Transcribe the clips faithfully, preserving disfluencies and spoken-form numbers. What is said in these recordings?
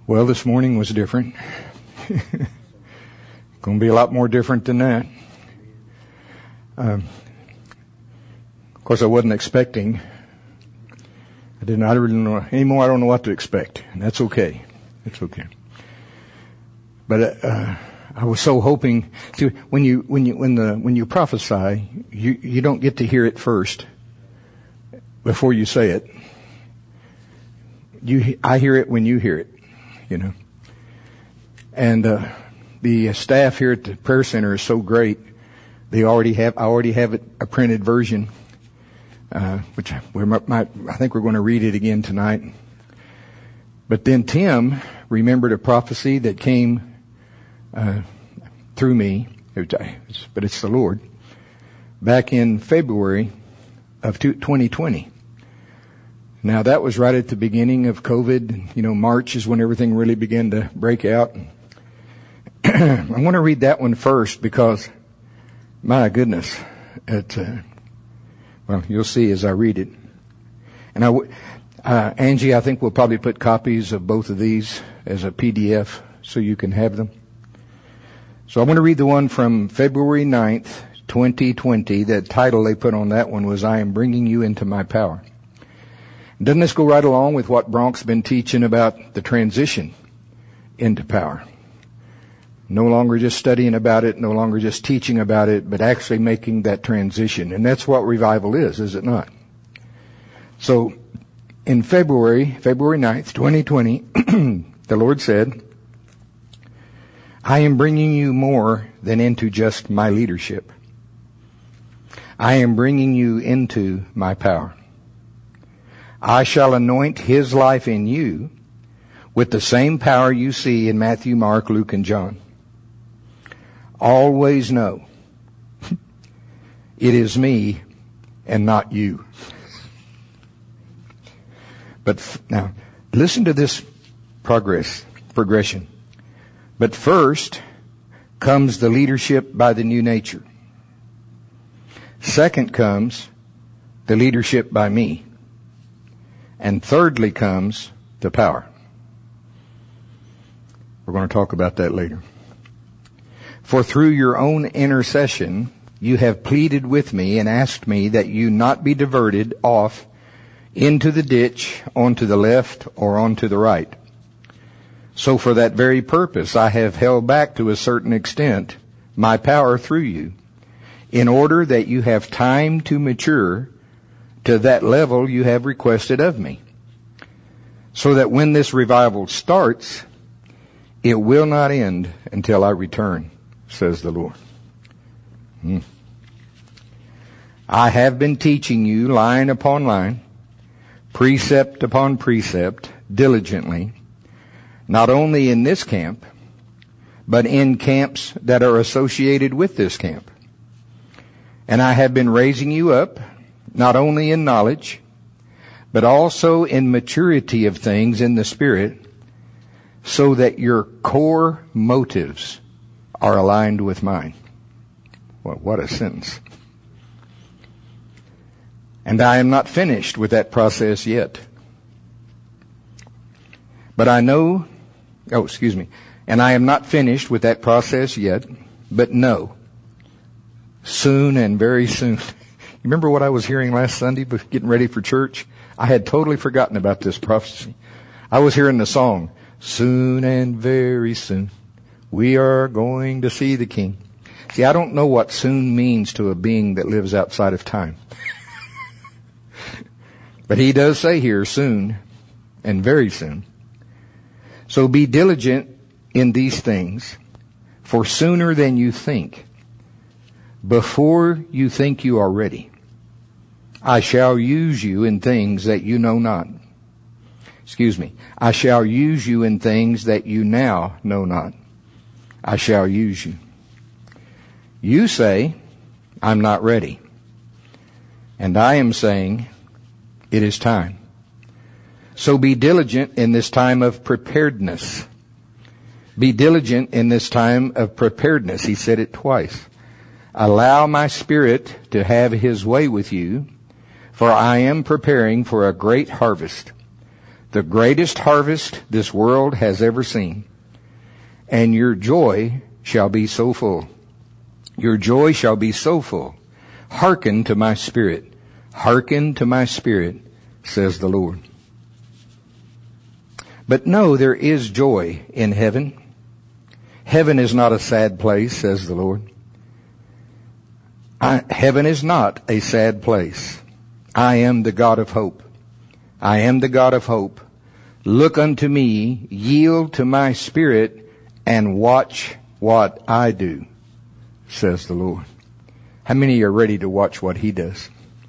Well, this morning was different. Going to be a lot more different than that. Um, of course, I wasn't expecting. I didn't. I didn't know anymore. I don't know what to expect, and that's okay. It's okay. But uh, I was so hoping to when you when you when the when you prophesy, you you don't get to hear it first before you say it. You, I hear it when you hear it. You know, and uh, the staff here at the prayer center is so great. They already have, I already have it, a printed version, uh, which we might, I think we're going to read it again tonight. But then Tim remembered a prophecy that came uh, through me, but it's the Lord, back in February of twenty twenty. Now, that was right at the beginning of COVID. You know, March is when everything really began to break out. I want to read that one first because, my goodness, it, uh, well, you'll see as I read it. And I, w- uh, Angie, I think we'll probably put copies of both of these as a P D F so you can have them. So I want to read the one from February ninth, twenty twenty. The title they put on that one was, I Am Bringing You Into My Power. Doesn't this go right along with what Bronk's been teaching about the transition into power? No longer just studying about it, no longer just teaching about it, but actually making that transition. And that's what revival is, is it not? So, in February, February ninth, twenty twenty, the Lord said, I am bringing you more than into just my leadership. I am bringing you into my power. I shall anoint His life in you with the same power you see in Matthew, Mark, Luke, and John. Always know it is me and not you. But f- now, listen to this progress, progression. But first comes the leadership by the new nature. Second comes the leadership by me. And thirdly comes the power. We're going to talk about that later. For through your own intercession, you have pleaded with me and asked me that you not be diverted off into the ditch, onto the left or onto the right. So for that very purpose, I have held back to a certain extent my power through you, in order that you have time to mature to that level you have requested of me, so that when this revival starts, it will not end until I return, says the Lord. Hmm. I have been teaching you line upon line, precept upon precept, diligently, not only in this camp, but in camps that are associated with this camp. And I have been raising you up, not only in knowledge, but also in maturity of things in the Spirit, so that your core motives are aligned with mine. Well, what a sentence. And I am not finished with that process yet. But I know, oh, excuse me, and I am not finished with that process yet, but know, soon and very soon. Remember what I was hearing last Sunday, getting ready for church? I had totally forgotten about this prophecy. I was hearing the song, soon and very soon, we are going to see the King. See, I don't know what soon means to a being that lives outside of time. But he does say here, soon and very soon. So be diligent in these things, for sooner than you think, before you think you are ready, I shall use you in things that you know not. Excuse me. I shall use you in things that you now know not. I shall use you. You say, I'm not ready. And I am saying, it is time. So be diligent in this time of preparedness. Be diligent in this time of preparedness. He said it twice. Allow my Spirit to have His way with you, for I am preparing for a great harvest, the greatest harvest this world has ever seen, and your joy shall be so full. Your joy shall be so full. Hearken to my spirit. Hearken to my spirit, says the Lord. But no, there is joy in heaven. Heaven is not a sad place, says the Lord. I, heaven is not a sad place. I am the God of hope. I am the God of hope. Look unto me, yield to my spirit, and watch what I do, says the Lord. How many are ready to watch what He does?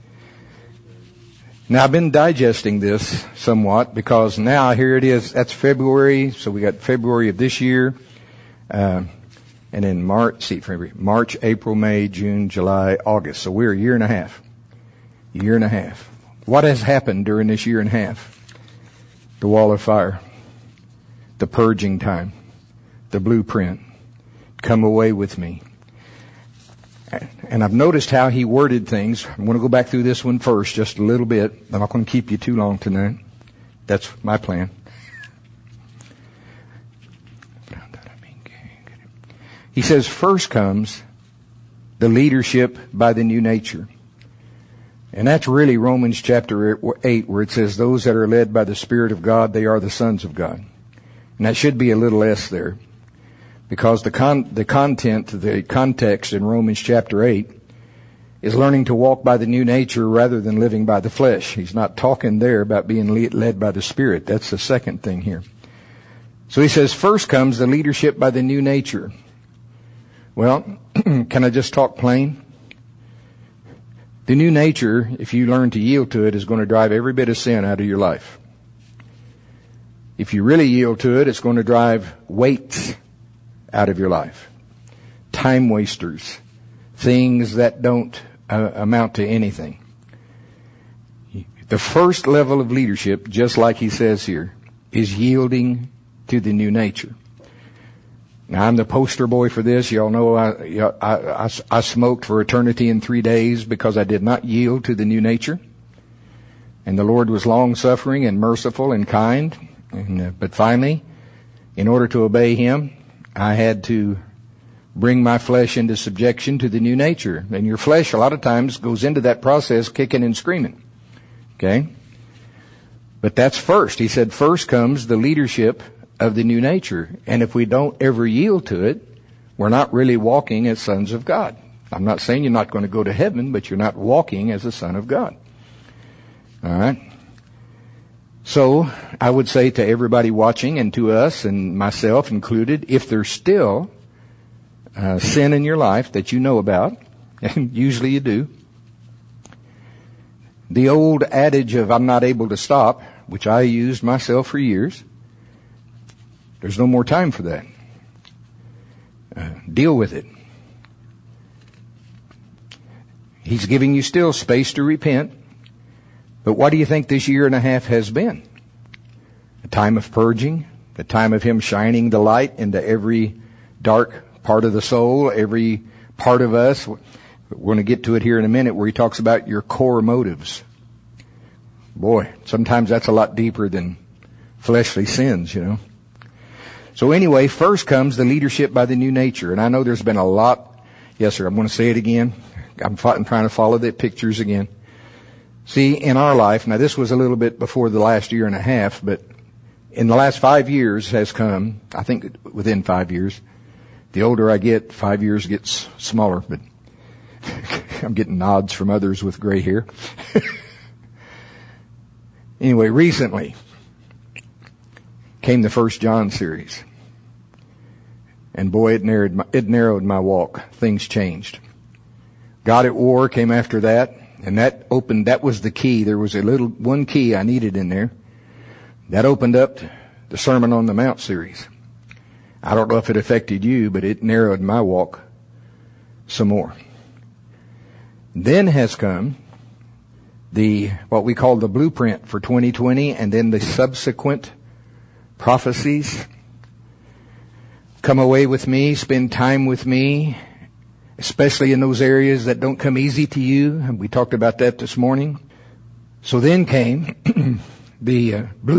Now, I've been digesting this somewhat because now here it is. That's February, so we got February of this year, uh, and then March, see, February, March, April, May, June, July, August. So we're a year and a half. Year and a half. What has happened during this year and a half? The wall of fire, the purging time, the blueprint. Come away with me. And I've noticed how he worded things. I'm going to go back through this one first, just a little bit. I'm not going to keep you too long tonight. That's my plan. He says, first comes the leadership by the new nature. And that's really Romans chapter eight, where it says, those that are led by the Spirit of God, they are the sons of God. And that should be a little S there. Because the con- the content, the context in Romans chapter eight is learning to walk by the new nature rather than living by the flesh. He's not talking there about being le- led by the Spirit. That's the second thing here. So he says, first comes the leadership by the new nature. Well, can I just talk plain? The new nature, if you learn to yield to it, is going to drive every bit of sin out of your life. If you really yield to it, it's going to drive weights out of your life. Time wasters. Things that don't uh, amount to anything. The first level of leadership, just like he says here, is yielding to the new nature. Now, I'm the poster boy for this. Y'all know I, I, I, I smoked for eternity in three days because I did not yield to the new nature. And the Lord was long-suffering and merciful and kind. And, uh, but finally, in order to obey Him, I had to bring my flesh into subjection to the new nature. And your flesh, a lot of times, goes into that process kicking and screaming. Okay? But that's first. He said first comes the leadership of the new nature. And if we don't ever yield to it, we're not really walking as sons of God. I'm not saying you're not going to go to heaven, but you're not walking as a son of God. All right? So I would say to everybody watching and to us and myself included, if there's still uh, sin in your life that you know about, and usually you do, the old adage of I'm not able to stop, which I used myself for years, there's no more time for that. Uh, deal with it. He's giving you still space to repent. But what do you think this year and a half has been? A time of purging, a time of Him shining the light into every dark part of the soul, every part of us. We're going to get to it here in a minute where He talks about your core motives. Boy, sometimes that's a lot deeper than fleshly sins, you know. So anyway, first comes the leadership by the new nature. And I know there's been a lot. Yes, sir, I'm going to say it again. I'm trying to follow the pictures again. See, in our life, now this was a little bit before the last year and a half, but in the last five years has come, I think within five years, the older I get, five years gets smaller, but I'm getting nods from others with gray hair. Anyway, recently came the First John series. And boy, it narrowed my, it narrowed my walk. Things changed. God at War came after that. And that opened, that was the key. There was a little, one key I needed in there. That opened up the Sermon on the Mount series. I don't know if it affected you, but it narrowed my walk some more. Then has come the, what we call the blueprint for twenty twenty, and then the subsequent prophecies. Come away with me, spend time with me, especially in those areas that don't come easy to you. And we talked about that this morning. So then came the uh, blueprint,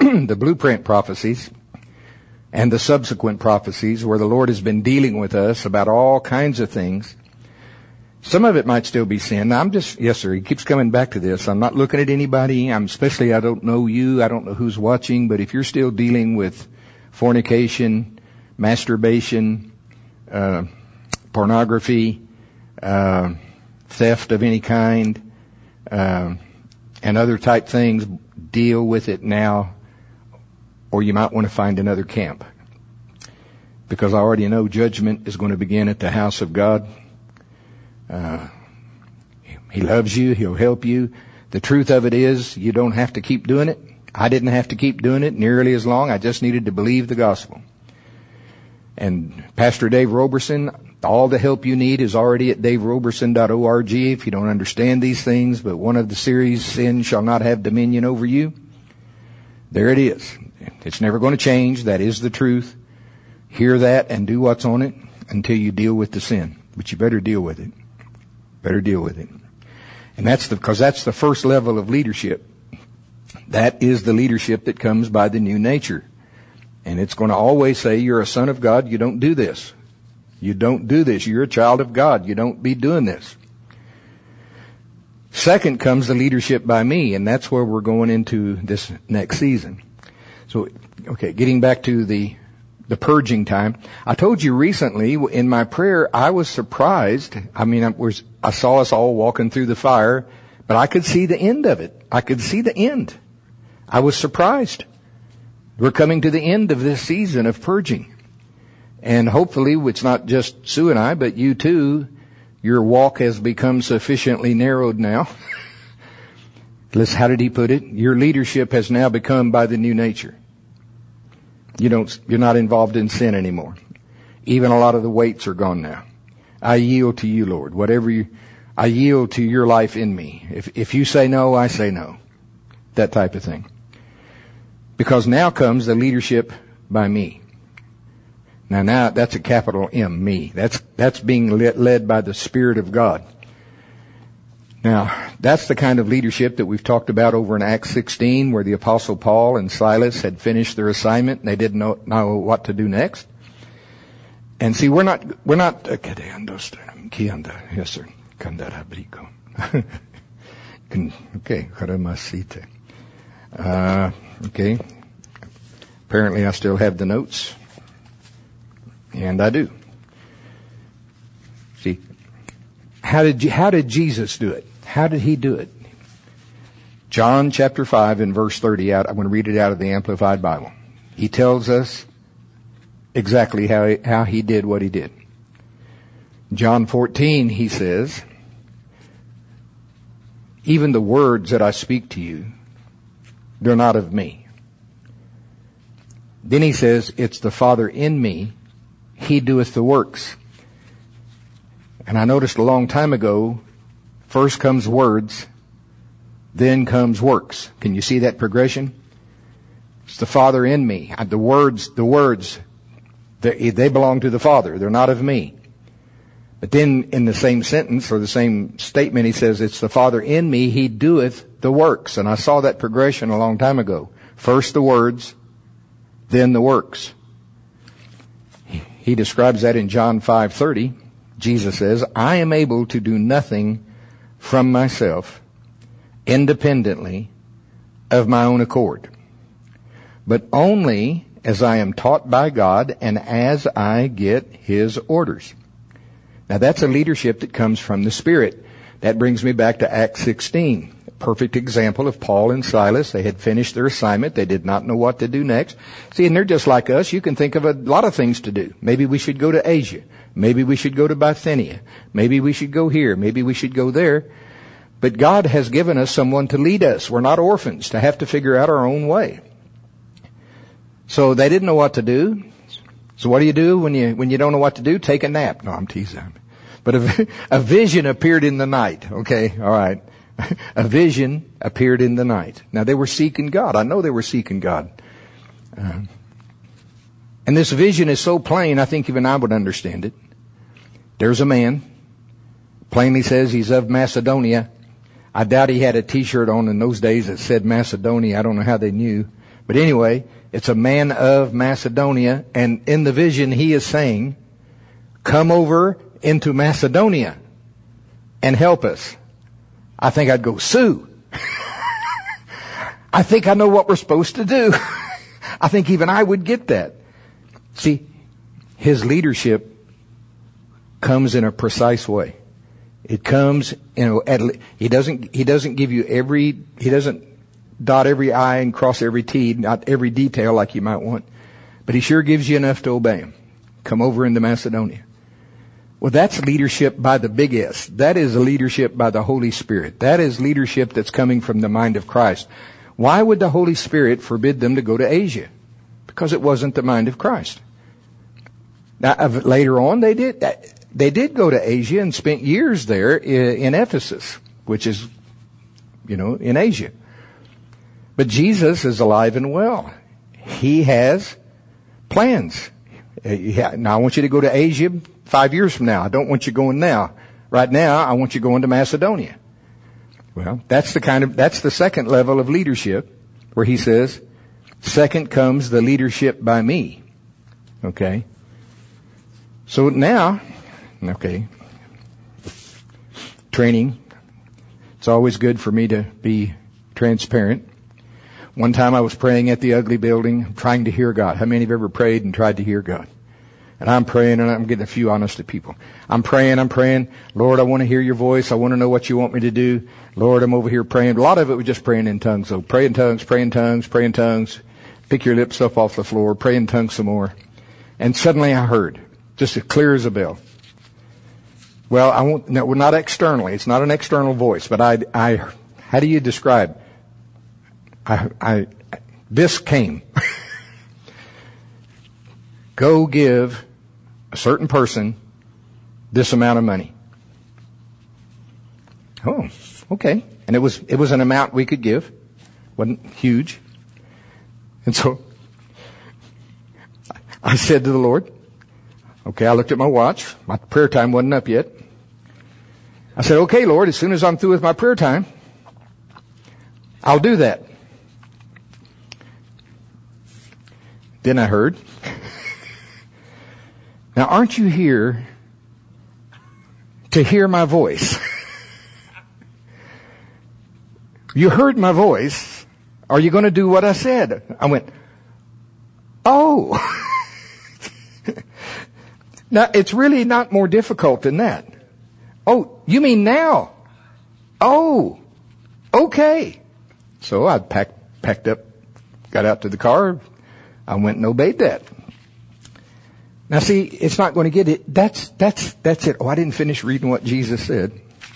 the blueprint prophecies and the subsequent prophecies where the Lord has been dealing with us about all kinds of things. Some of it might still be sin. Now, I'm just, yes sir, he keeps coming back to this. I'm not looking at anybody. I'm especially, I don't know you. I don't know who's watching, but if you're still dealing with fornication, masturbation, uh, pornography, uh, theft of any kind, uh, and other type things, deal with it now, or you might want to find another camp. Because I already know judgment is going to begin at the house of God. Uh, he loves you. He'll help you. The truth of it is, you don't have to keep doing it. I didn't have to keep doing it nearly as long. I just needed to believe the gospel. And Pastor Dave Roberson, all the help you need is already at dave roberson dot org if you don't understand these things. But one of the series, Sin Shall Not Have Dominion Over You, there it is. It's never going to change. That is the truth. Hear that and do what's on it until you deal with the sin. But you better deal with it. Better deal with it. And that's the, because that's the first level of leadership. That is the leadership that comes by the new nature. And it's going to always say, you're a son of God, you don't do this. You don't do this. You're a child of God. You don't be doing this. Second comes the leadership by me, and that's where we're going into this next season. So, okay, getting back to the the purging time. I told you recently in my prayer, I was surprised. I mean, I was, I saw us all walking through the fire, but I could see the end of it. I could see the end. I was surprised. We're coming to the end of this season of purging. And hopefully it's not just Sue and I, but you too. Your walk has become sufficiently narrowed now. Listen, how did he put it? Your leadership has now become by the new nature. You don't, you're not involved in sin anymore. Even a lot of the weights are gone now. I yield to you, Lord. Whatever you, I yield to your life in me. If, if you say no, I say no. That type of thing. Because now comes the leadership by me. Now, now, that's a capital M, me. That's, that's being led, led by the Spirit of God. Now, that's the kind of leadership that we've talked about over in Acts sixteen, where the Apostle Paul and Silas had finished their assignment and they didn't know, know what to do next. And see, we're not, we're not, okay, yes sir, okay, uh, okay. Apparently I still have the notes. And I do. See, how did how did Jesus do it? How did he do it? John chapter five and verse thirty. Out. I'm going to read it out of the Amplified Bible. He tells us exactly how he, how he did what he did. John fourteen, he says, "Even the words that I speak to you, they're not of me." Then he says, "It's the Father in me. He doeth the works." And I noticed a long time ago, first comes words, then comes works. Can you see that progression? It's the Father in me. The words, the words, they, they belong to the Father. They're not of me. But then in the same sentence or the same statement, he says, "It's the Father in me. He doeth the works." And I saw that progression a long time ago. First the words, then the works. He describes that in John five thirty. Jesus says, "I am able to do nothing from myself, independently of my own accord, but only as I am taught by God and as I get His orders." Now that's a leadership that comes from the Spirit. That brings me back to Acts sixteen. Perfect example of Paul and Silas. They had finished their assignment. They did not know what to do next. See, and they're just like us. You can think of a lot of things to do. Maybe we should go to Asia. Maybe we should go to Bithynia. Maybe we should go here. Maybe we should go there. But God has given us someone to lead us. We're not orphans to have to figure out our own way. So they didn't know what to do. So what do you do when you, when you don't know what to do? Take a nap. No, I'm teasing. But a, a vision appeared in the night. Okay. All right. A vision appeared in the night. Now they were seeking God. I know they were seeking God. Uh, and this vision is so plain, I think even I would understand it. There's a man. Plainly says he's of Macedonia. I doubt he had a t-shirt on in those days that said Macedonia. I don't know how they knew. But anyway, it's a man of Macedonia, and in the vision he is saying, come over into Macedonia and help us. I think I'd go, Sue. I think I know what we're supposed to do. I think even I would get that. See, his leadership comes in a precise way. It comes, you know, at, he doesn't, he doesn't give you every, he doesn't dot every I and cross every T, not every detail like you might want. But he sure gives you enough to obey him. Come over into Macedonia. Well, that's leadership by the big S. That is leadership by the Holy Spirit. That is leadership that's coming from the mind of Christ. Why would the Holy Spirit forbid them to go to Asia? Because it wasn't the mind of Christ. Now, later on, they did, they did go to Asia and spent years there in Ephesus, which is, you know, in Asia. But Jesus is alive and well. He has plans. Now, I want you to go to Asia five years from now. I don't want you going now. Right now, I want you going to Macedonia. Well, that's the kind of, that's the second level of leadership where he says, second comes the leadership by me. Okay. So now, okay, training. It's always good for me to be transparent. One time I was praying at the ugly building, trying to hear God. How many have ever prayed and tried to hear God? And I'm praying, and I'm getting a few honest people. I'm praying, I'm praying. Lord, I want to hear your voice. I want to know what you want me to do. Lord, I'm over here praying. A lot of it was just praying in tongues. So pray in tongues, pray in tongues, pray in tongues. Pick your lips up off the floor. Pray in tongues some more. And suddenly I heard, just as clear as a bell. Well, I won't, no, not externally. It's not an external voice, but I, I, how do you describe? I, I, this came. Go give a certain person this amount of money. Oh, okay. And it was, it was an amount we could give. Wasn't huge. And so I said to the Lord, okay, I looked at my watch. My prayer time wasn't up yet. I said, okay, Lord, as soon as I'm through with my prayer time, I'll do that. Then I heard, now aren't you here to hear my voice? You heard my voice. Are you going to do what I said? I went, oh. Now, it's really not more difficult than that. Oh, you mean now? Oh, okay. So I packed, packed up, got out to the car. I went and obeyed that. Now see, it's not going to get it. That's, that's, that's it. Oh, I didn't finish reading what Jesus said.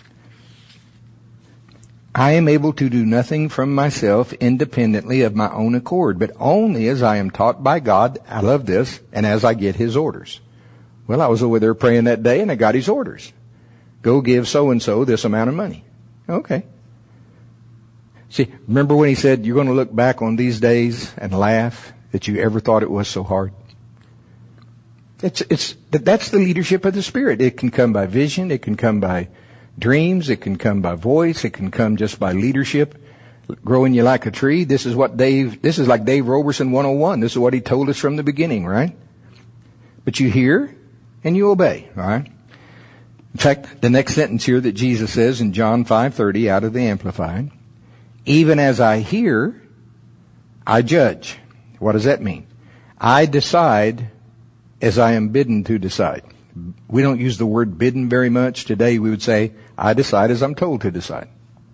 I am able to do nothing from myself independently of my own accord, but only as I am taught by God. I love this. And as I get his orders. Well, I was over there praying that day and I got his orders. Go give so-and-so this amount of money. Okay. See, remember when he said, you're going to look back on these days and laugh that you ever thought it was so hard? It's, it's, that's the leadership of the Spirit. It can come by vision. It can come by dreams. It can come by voice. It can come just by leadership. Growing you like a tree. This is what Dave, this is like Dave Roberson one oh one. This is what he told us from the beginning, right? But you hear and you obey, all right? In fact, the next sentence here that Jesus says in John five thirty out of the Amplified, even as I hear, I judge. What does that mean? I decide as I am bidden to decide. We don't use the word bidden very much. Today we would say, I decide as I'm told to decide.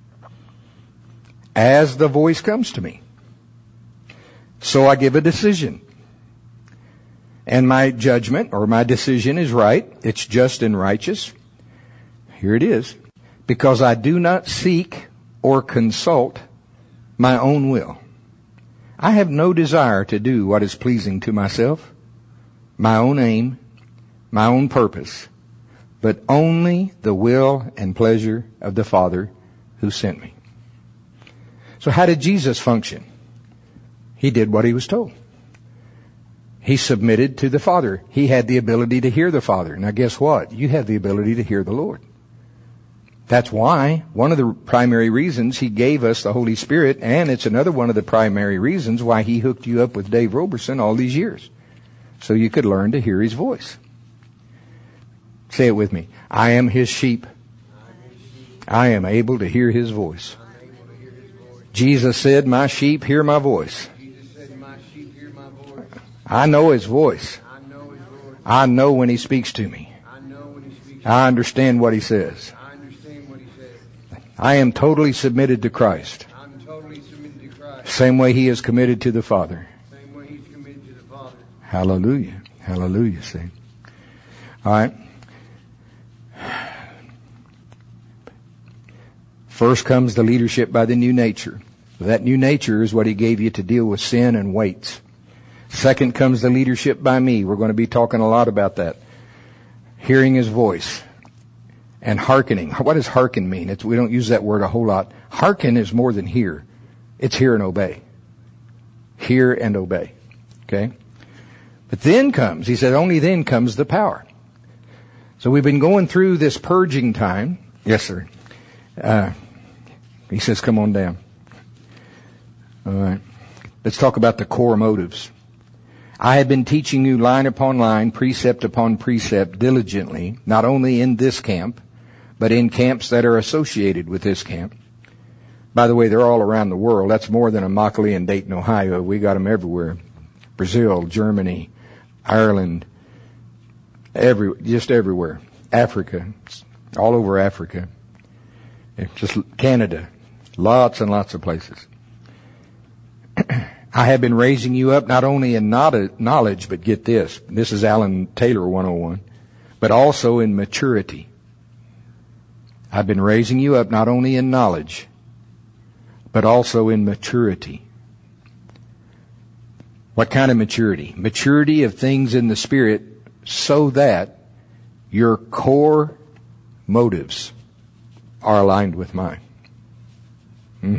As the voice comes to me. So I give a decision. And my judgment or my decision is right. It's just and righteous. Here it is. Because I do not seek or consult my own will. I have no desire to do what is pleasing to myself, my own aim, my own purpose, but only the will and pleasure of the Father who sent me. So how did Jesus function? He did what he was told. He submitted to the Father. He had the ability to hear the Father. Now guess what? You have the ability to hear the Lord. That's why, one of the primary reasons He gave us the Holy Spirit, and it's another one of the primary reasons why He hooked you up with Dave Roberson all these years. So you could learn to hear His voice. Say it with me. I am His sheep. I am able to hear His voice. Jesus said, my sheep hear my voice. I know His voice. I know when He speaks to me. I understand what He says. I am totally submitted to Christ. Same way He is committed to the Father. Hallelujah. Hallelujah. See. All right. First comes the leadership by the new nature. That new nature is what He gave you to deal with sin and weights. Second comes the leadership by me. We're going to be talking a lot about that. Hearing His voice. And hearkening. What does hearken mean? It's, we don't use that word a whole lot. Hearken is more than hear. It's hear and obey. Hear and obey. Okay? But then comes, He said, only then comes the power. So we've been going through this purging time. Yes, sir. Uh, he says, come on down. All right. Let's talk about the core motives. I have been teaching you line upon line, precept upon precept, diligently, not only in this camp, but in camps that are associated with this camp. By the way, they're all around the world. That's more than Immokalee and Dayton, Ohio. We got them everywhere. Brazil, Germany, Ireland, every, just everywhere. Africa, all over Africa. Just Canada. Lots and lots of places. I have been raising you up not only in knowledge, but get this. This is Alan Taylor one oh one. But also in maturity. I've been raising you up not only in knowledge, but also in maturity. What kind of maturity? Maturity of things in the Spirit so that your core motives are aligned with mine. Hmm.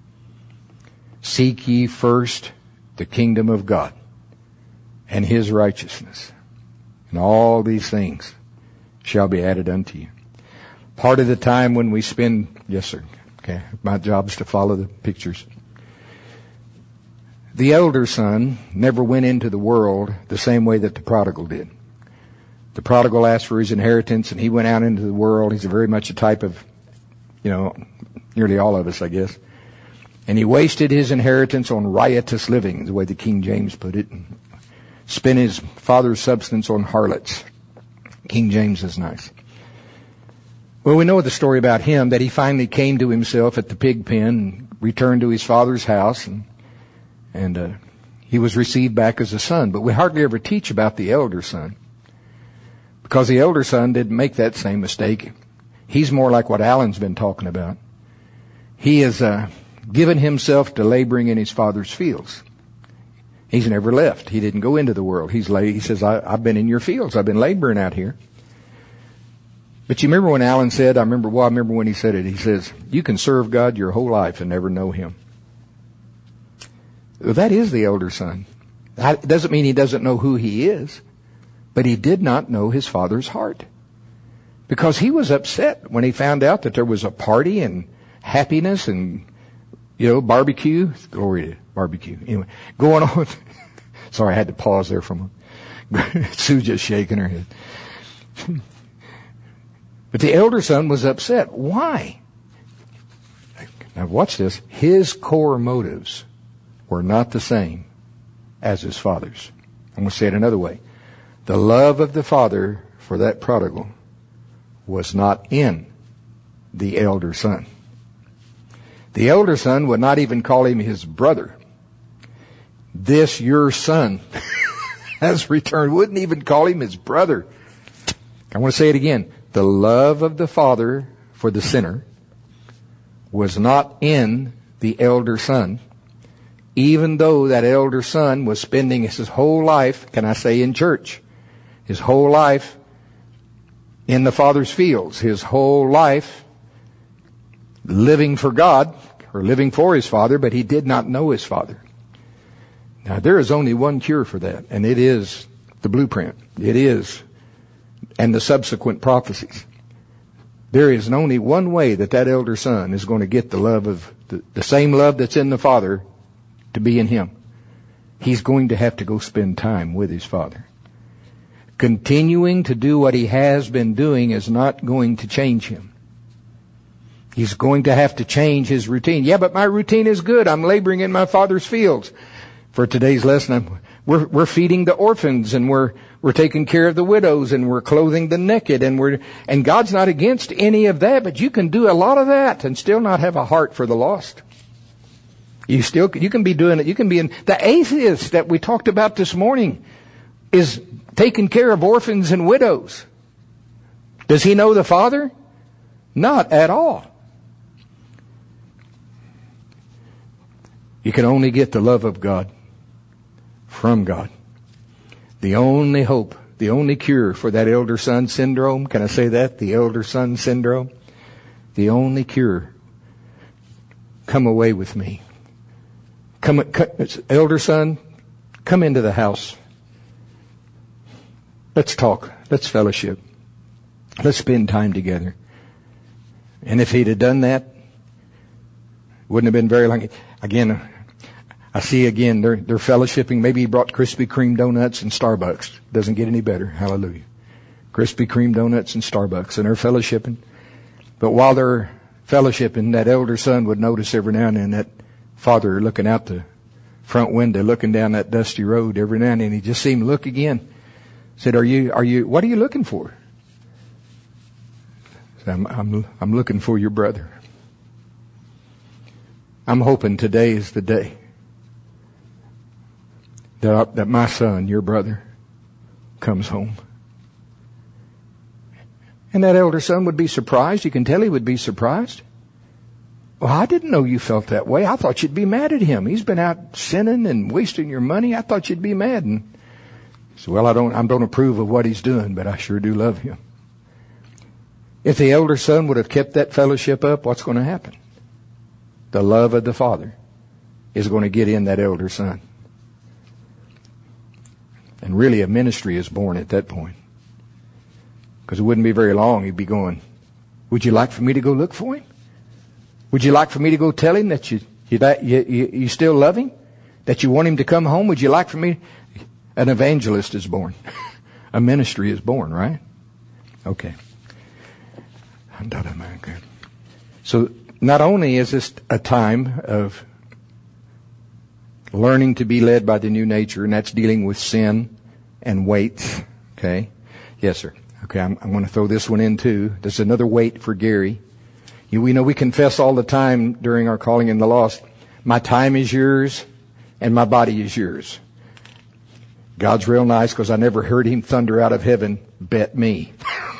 Seek ye first the kingdom of God and His righteousness, and all these things shall be added unto you. Part of the time when we spend, yes sir, okay, my job is to follow the pictures. The elder son never went into the world the same way that the prodigal did. The prodigal asked for his inheritance and he went out into the world. He's very much a type of, you know, nearly all of us, I guess. And he wasted his inheritance on riotous living, the way the King James put it. Spent his father's substance on harlots. King James is nice. Well, we know the story about him, that he finally came to himself at the pig pen and returned to his father's house, and, and uh, he was received back as a son. But we hardly ever teach about the elder son, because the elder son didn't make that same mistake. He's more like what Alan's been talking about. He has uh, given himself to laboring in his father's fields. He's never left. He didn't go into the world. He's la- He says, I, I've been in your fields. I've been laboring out here. But you remember when Alan said, I remember, well, I remember when he said it, he says, you can serve God your whole life and never know Him. Well, that is the elder son. It doesn't mean he doesn't know who he is, but he did not know his father's heart. Because he was upset when he found out that there was a party and happiness and, you know, barbecue. Glory to barbecue. Anyway, going on. Sorry, I had to pause there for a moment. Sue just shaking her head. But the elder son was upset. Why? Now watch this. His core motives were not the same as his father's. I'm going to say it another way. The love of the father for that prodigal was not in the elder son. The elder son would not even call him his brother. This your son has returned. Wouldn't even call him his brother. I want to say it again. The love of the father for the sinner was not in the elder son, even though that elder son was spending his whole life, can I say in church, his whole life in the Father's fields, his whole life living for God, or living for his Father, but he did not know his Father. Now, there is only one cure for that, and it is the blueprint. It is, and the subsequent prophecies. There is only one way that that elder son is going to get the love of, the, the same love that's in the father to be in him. He's going to have to go spend time with his father. Continuing to do what he has been doing is not going to change him. He's going to have to change his routine. Yeah, but my routine is good. I'm laboring in my father's fields. For today's lesson, I'm, we're, we're feeding the orphans, and we're, we're taking care of the widows, and we're clothing the naked, and we're, and God's not against any of that, but you can do a lot of that and still not have a heart for the lost. You still, you can be doing it. You can be in, the atheist that we talked about this morning is taking care of orphans and widows. Does he know the Father? Not at all. You can only get the love of God from God. The only hope, the only cure for that elder son syndrome, can I say that? The elder son syndrome? The only cure. Come away with me. Come, come, elder son, come into the house. Let's talk. Let's fellowship. Let's spend time together. And if he'd have done that, it wouldn't have been very long. Again, I see again, they're, they're fellowshipping. Maybe he brought Krispy Kreme donuts and Starbucks. Doesn't get any better. Hallelujah. Krispy Kreme donuts and Starbucks. And they're fellowshipping. But while they're fellowshipping, that elder son would notice every now and then that father looking out the front window, looking down that dusty road every now and then. He just seemed to look again. Said, are you, are you, what are you looking for? Said, I'm, I'm, I'm looking for your brother. I'm hoping today is the day that, I, that my son, your brother, comes home. And that elder son would be surprised. You can tell he would be surprised. Well, I didn't know you felt that way. I thought you'd be mad at him. He's been out sinning and wasting your money. I thought you'd be mad. And so, well, I don't, I don't approve of what he's doing, but I sure do love him. If the elder son would have kept that fellowship up, what's going to happen? The love of the Father is going to get in that elder son. And really a ministry is born at that point. Because it wouldn't be very long, he'd be going, would you like for me to go look for him? Would you like for me to go tell him that you, you, you, you still love him? That you want him to come home? Would you like for me? An evangelist is born. A ministry is born, right? Okay. So not only is this a time of learning to be led by the new nature, and that's dealing with sin and weights. Okay? Yes, sir. Okay, I'm, I'm going to throw this one in too. There's another weight for Gary. You, we know we confess all the time during our calling in the lost, my time is yours and my body is yours. God's real nice because I never heard him thunder out of heaven, bet me.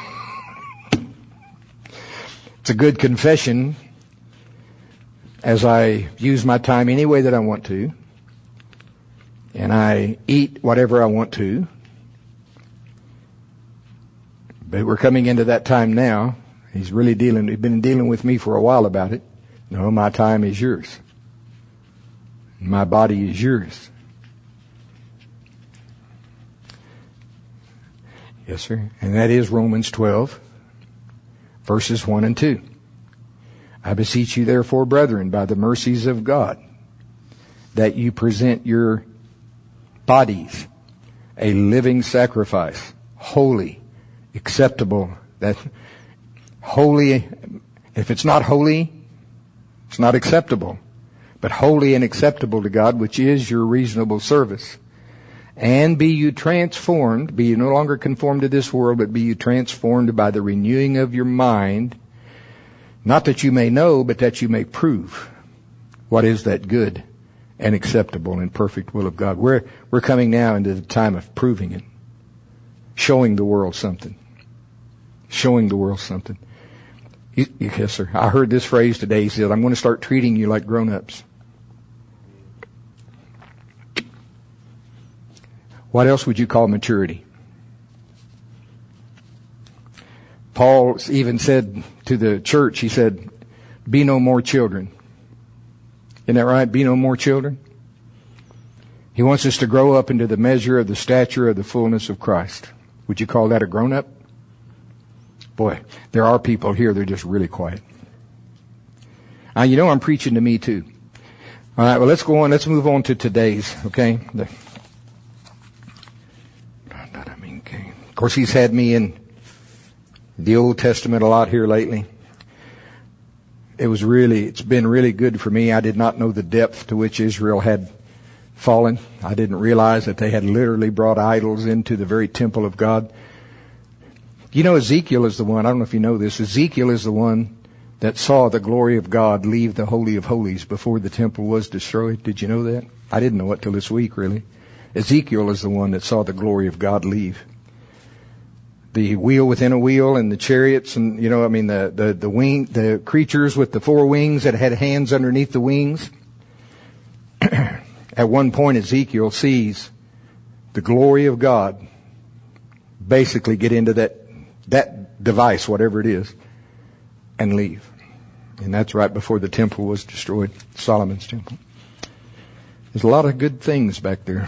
It's a good confession as I use my time any way that I want to, and I eat whatever I want to. But we're coming into that time now. He's really dealing, he's been dealing with me for a while about it. No, my time is yours. My body is yours. Yes, sir. And that is Romans twelve, verses one and two. I beseech you therefore, brethren, by the mercies of God, that you present your bodies a living sacrifice, holy, acceptable. That holy, if it's not holy, it's not acceptable. But holy and acceptable to God, which is your reasonable service. And be you transformed, be you no longer conformed to this world, but be you transformed by the renewing of your mind, not that you may know, but that you may prove what is that good and acceptable and perfect will of God. We're, we're coming now into the time of proving it, showing the world something, showing the world something. Yes, sir. I heard this phrase today. He said, I'm going to start treating you like grown-ups. What else would you call maturity? Paul even said to the church, he said, be no more children. Isn't that right? Be no more children. He wants us to grow up into the measure of the stature of the fullness of Christ. Would you call that a grown-up? Boy, there are people here, they're just really quiet. Now, you know I'm preaching to me too. All right, well, let's go on. Let's move on to today's, okay? The, okay. Of course, he's had me in the Old Testament a lot here lately. It was really, it's been really good for me. I did not know the depth to which Israel had fallen. I didn't realize that they had literally brought idols into the very temple of God. You know, Ezekiel is the one, I don't know if you know this, Ezekiel is the one that saw the glory of God leave the Holy of Holies before the temple was destroyed. Did you know that? I didn't know it till this week, really. Ezekiel is the one that saw the glory of God leave. The wheel within a wheel and the chariots and, you know, I mean, the, the, the wing, the creatures with the four wings that had hands underneath the wings. At one point, Ezekiel sees the glory of God basically get into that, that device, whatever it is, and leave. And that's right before the temple was destroyed, Solomon's temple. There's a lot of good things back there.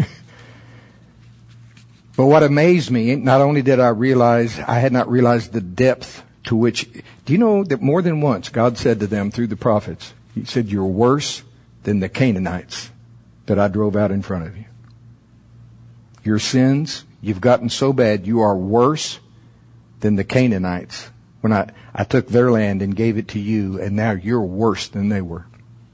But what amazed me, not only did I realize, I had not realized the depth to which, do you know that more than once God said to them through the prophets, He said, you're worse than the Canaanites that I drove out in front of you. Your sins, you've gotten so bad, you are worse than the Canaanites. When I, I took their land and gave it to you, and now you're worse than they were.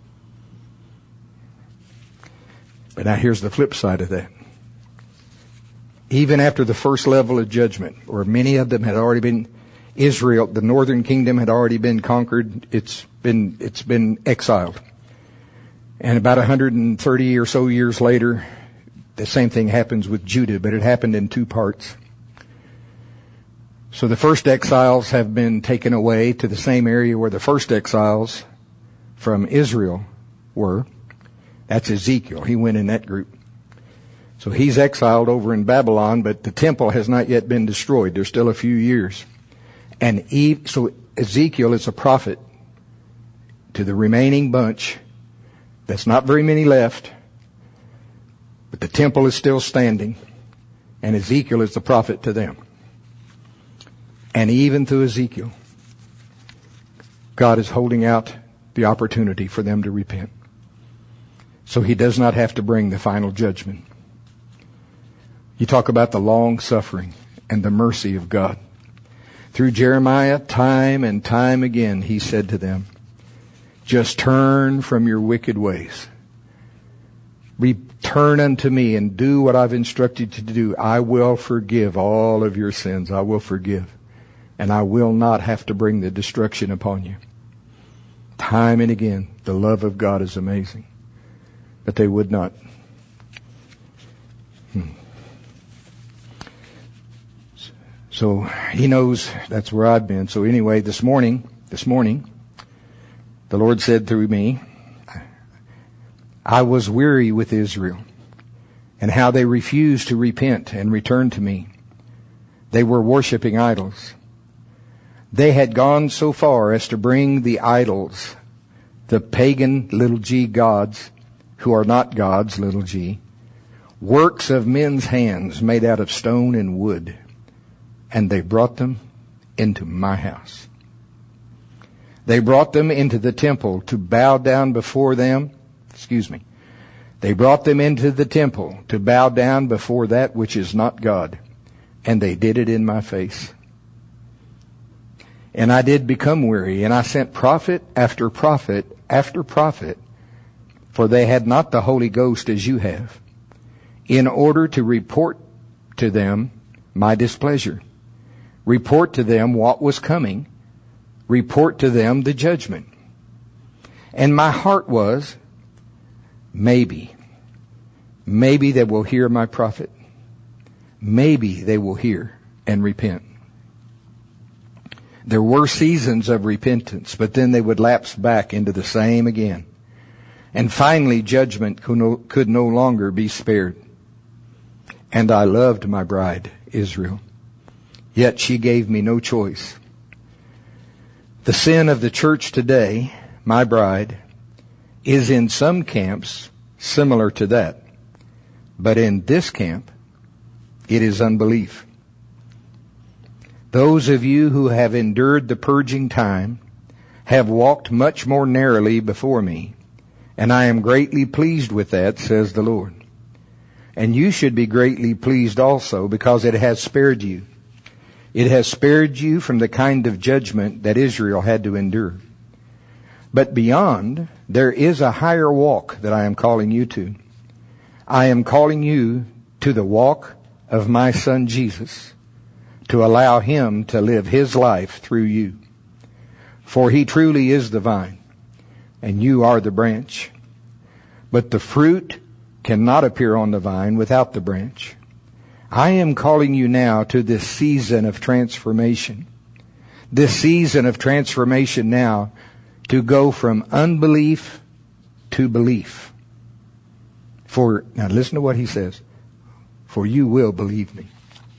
But now here's the flip side of that. Even after the first level of judgment, or many of them had already been, Israel, the northern kingdom had already been conquered, it's been, it's been exiled. And about one hundred thirty or so years later, the same thing happens with Judah, but it happened in two parts. So the first exiles have been taken away to the same area where the first exiles from Israel were. That's Ezekiel. He went in that group. So he's exiled over in Babylon, but the temple has not yet been destroyed. There's still a few years. And Eve, so Ezekiel is a prophet to the remaining bunch. That's not very many left, but the temple is still standing, and Ezekiel is the prophet to them. And even through Ezekiel, God is holding out the opportunity for them to repent. So He does not have to bring the final judgment. You talk about the long suffering and the mercy of God. Through Jeremiah, time and time again, He said to them, just turn from your wicked ways. Return unto me and do what I've instructed you to do. I will forgive all of your sins. I will forgive. And I will not have to bring the destruction upon you. Time and again, the love of God is amazing. But they would not. Hmm. So He knows that's where I've been. So anyway, this morning, this morning, the Lord said through me, I was weary with Israel and how they refused to repent and return to me. They were worshiping idols. They had gone so far as to bring the idols, the pagan little g gods, who are not gods, little g, works of men's hands made out of stone and wood. And they brought them into my house. They brought them into the temple to bow down before them. Excuse me. They brought them into the temple to bow down before that which is not God. And they did it in my face. And I did become weary, and I sent prophet after prophet after prophet, for they had not the Holy Ghost as you have, in order to report to them my displeasure. Report to them what was coming. Report to them the judgment. And my heart was, maybe, maybe they will hear my prophet. Maybe they will hear and repent. There were seasons of repentance, but then they would lapse back into the same again. And finally, judgment could no, could no longer be spared. And I loved my bride, Israel. Yet she gave me no choice. The sin of the church today, my bride, is in some camps similar to that. But in this camp, it is unbelief. Those of you who have endured the purging time have walked much more narrowly before me, and I am greatly pleased with that, says the Lord. And you should be greatly pleased also, because it has spared you. It has spared you from the kind of judgment that Israel had to endure. But beyond, there is a higher walk that I am calling you to. I am calling you to the walk of my Son Jesus, to allow Him to live His life through you. For He truly is the vine, and you are the branch. But the fruit cannot appear on the vine without the branch. I am calling you now to this season of transformation. This season of transformation now to go from unbelief to belief. For, now listen to what he says. For you will believe me.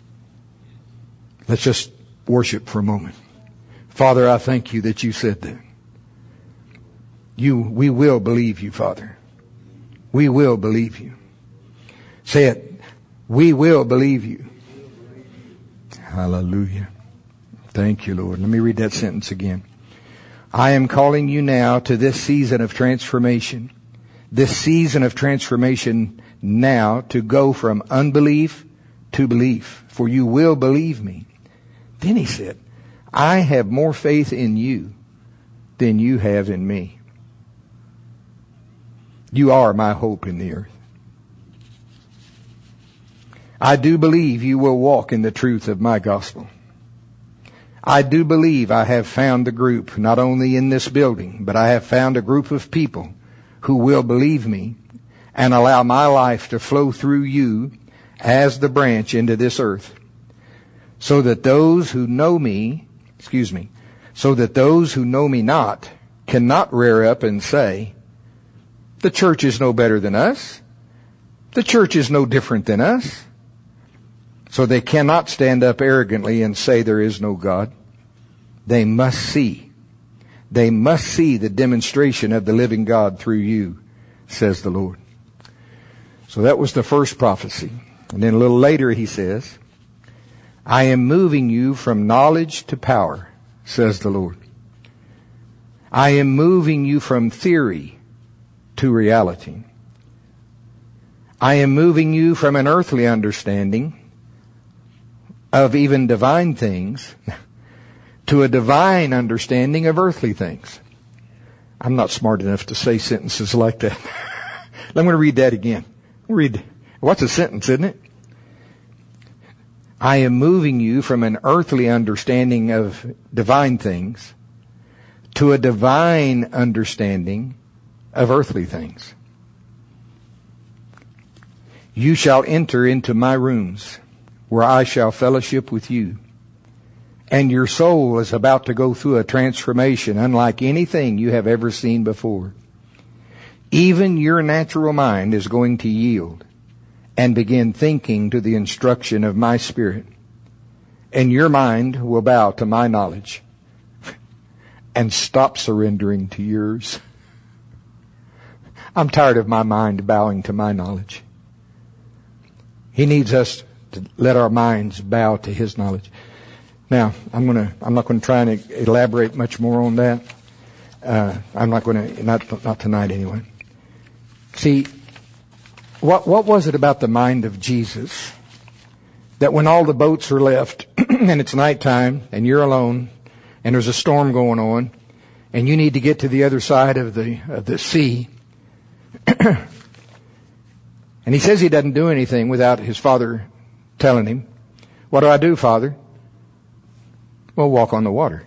Let's just worship for a moment. Father, I thank you that you said that. You, we will believe you, Father. We will believe you. Say it. We will believe you. Hallelujah. Thank you, Lord. Let me read that sentence again. I am calling you now to this season of transformation. This season of transformation now to go from unbelief to belief. For you will believe me. Then he said, I have more faith in you than you have in me. You are my hope in the earth. I do believe you will walk in the truth of my gospel. I do believe I have found the group, not only in this building, but I have found a group of people who will believe me and allow my life to flow through you as the branch into this earth. So that those who know me, excuse me, so that those who know me not cannot rear up and say, the church is no better than us. The church is no different than us. So they cannot stand up arrogantly and say there is no God. They must see. They must see the demonstration of the living God through you, says the Lord. So that was the first prophecy. And then a little later he says, I am moving you from knowledge to power, says the Lord. I am moving you from theory to reality. I am moving you from an earthly understanding of even divine things to a divine understanding of earthly things. I'm not smart enough to say sentences like that. I'm going to read that again. Read. What's a sentence, isn't it? I am moving you from an earthly understanding of divine things to a divine understanding of earthly things. You shall enter into my rooms, where I shall fellowship with you. And your soul is about to go through a transformation unlike anything you have ever seen before. Even your natural mind is going to yield and begin thinking to the instruction of my Spirit. And your mind will bow to my knowledge and stop surrendering to yours. I'm tired of my mind bowing to my knowledge. He needs us to let our minds bow to His knowledge. Now, I'm gonna, I'm not going to try and elaborate much more on that. Uh, I'm not going to, not, not tonight anyway. See, what, what was it about the mind of Jesus that when all the boats are left and it's nighttime and you're alone and there's a storm going on and you need to get to the other side of the, of the sea, and he says he doesn't do anything without his Father telling him, what do I do, Father? Well, walk on the water.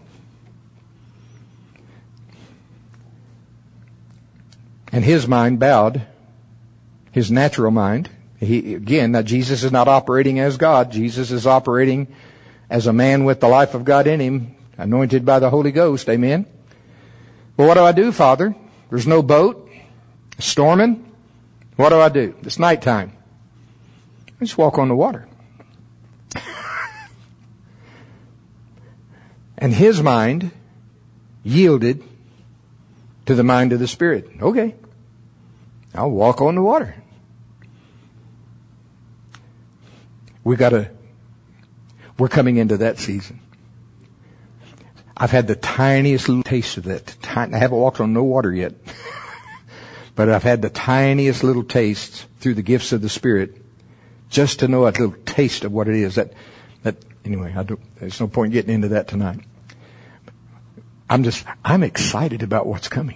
And his mind bowed, his natural mind. He, again, now Jesus is not operating as God. Jesus is operating as a man with the life of God in him, anointed by the Holy Ghost. Amen. Well, what do I do, Father? There's no boat. It's storming. What do I do? It's nighttime. I just walk on the water. And his mind yielded to the mind of the Spirit. Okay, I'll walk on the water. We got to, we're coming into that season. I've had the tiniest little taste of that. I haven't walked on no water yet. But I've had the tiniest little taste through the gifts of the Spirit, just to know a little taste of what it is. That, that anyway, I don't, there's no point getting into that tonight. I'm just, I'm excited about what's coming.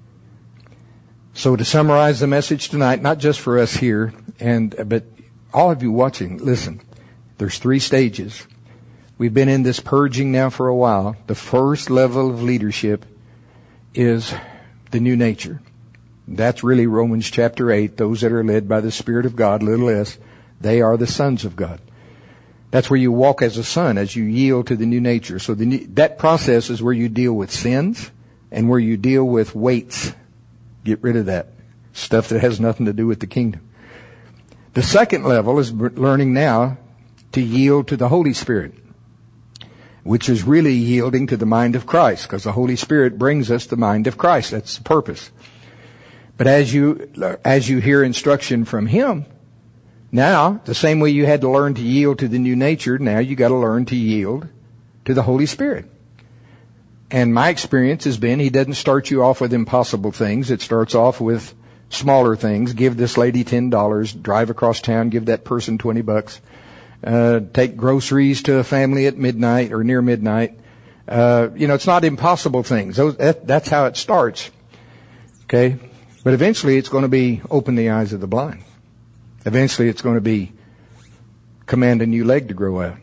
So to summarize the message tonight, not just for us here, and but all of you watching, listen, there's three stages. We've been in this purging now for a while. The first level of leadership is the new nature. That's really Romans chapter eight. Those that are led by the Spirit of God, little s, they are the sons of God. That's where you walk as a son, as you yield to the new nature. So the new, that process is where you deal with sins and where you deal with weights. Get rid of that stuff that has nothing to do with the kingdom. The second level is learning now to yield to the Holy Spirit, which is really yielding to the mind of Christ, because the Holy Spirit brings us the mind of Christ. That's the purpose. But as you, as you hear instruction from Him, now, the same way you had to learn to yield to the new nature, now you got to learn to yield to the Holy Spirit. And my experience has been, He doesn't start you off with impossible things. It starts off with smaller things. Give this lady ten dollars, drive across town, give that person twenty bucks, uh, take groceries to a family at midnight or near midnight. Uh, you know, it's not impossible things. Those, that, that's how it starts. Okay? But eventually it's going to be open the eyes of the blind. Eventually it's going to be command a new leg to grow out.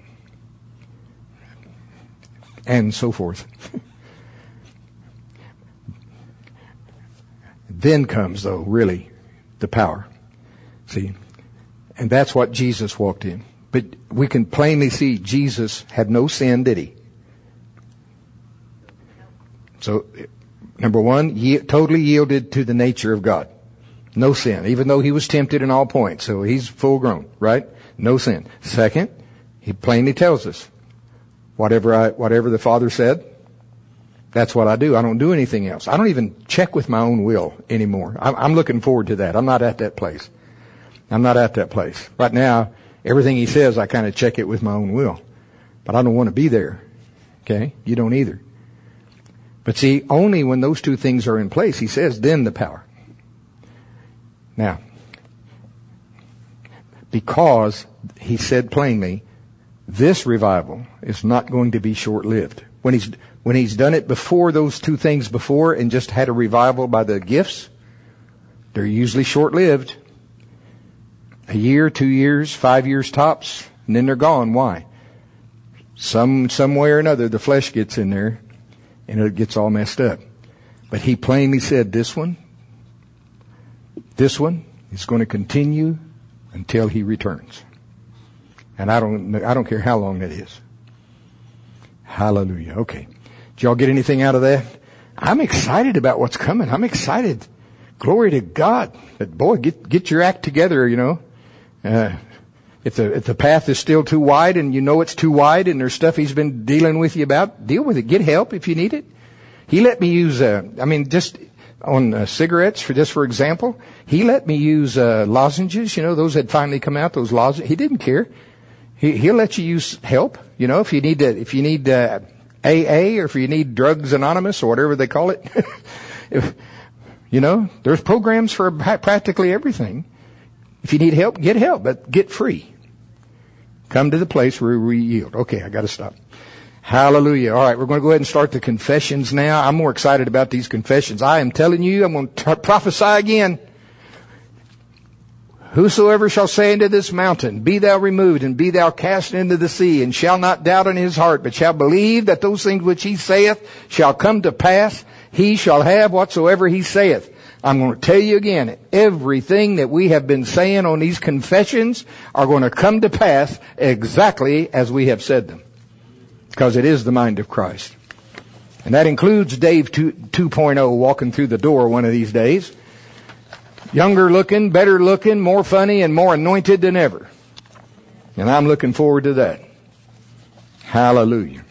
And so forth. Then comes, though, really, the power. See? And that's what Jesus walked in. But we can plainly see Jesus had no sin, did He? So, number one, ye- totally yielded to the nature of God. No sin, even though He was tempted in all points. So He's full grown, right? No sin. Second, He plainly tells us, whatever I, whatever the Father said, that's what I do. I don't do anything else. I don't even check with my own will anymore. I'm, I'm looking forward to that. I'm not at that place. I'm not at that place. Right now, everything He says, I kind of check it with my own will. But I don't want to be there. Okay? You don't either. But see, only when those two things are in place, He says, then the power. Now, because He said plainly, this revival is not going to be short-lived. When He's, when He's done it before, those two things before, and just had a revival by the gifts, they're usually short-lived. A year, two years, five years tops, and then they're gone. Why? Some, some way or another, the flesh gets in there, and it gets all messed up. But He plainly said, this one, this one is going to continue until He returns. And I don't, I don't care how long that is. Hallelujah. Okay. Did y'all get anything out of that? I'm excited about what's coming. I'm excited. Glory to God. But boy, get, get your act together, you know. Uh, if the, if the path is still too wide and you know it's too wide and there's stuff He's been dealing with you about, deal with it. Get help if you need it. He let me use, uh, I mean, just on uh, cigarettes, for just for example, He let me use, uh, lozenges, you know, those had finally come out, those lozenges. He didn't care. He, he'll let you use help, you know, if you need to, if you need, uh, A A or if you need Drugs Anonymous or whatever they call it. if, you know, there's programs for practically everything. If you need help, get help, but get free. Come to the place where we yield. Okay, I got to stop. Hallelujah. All right, we're going to go ahead and start the confessions now. I'm more excited about these confessions. I am telling you, I'm going to t- prophesy again. Whosoever shall say unto this mountain, be thou removed, and be thou cast into the sea, and shall not doubt in his heart, but shall believe that those things which he saith shall come to pass, he shall have whatsoever he saith. I'm going to tell you again, everything that we have been saying on these confessions are going to come to pass exactly as we have said them. Because it is the mind of Christ. And that includes Dave two point oh walking through the door one of these days. Younger looking, better looking, more funny, and more anointed than ever. And I'm looking forward to that. Hallelujah.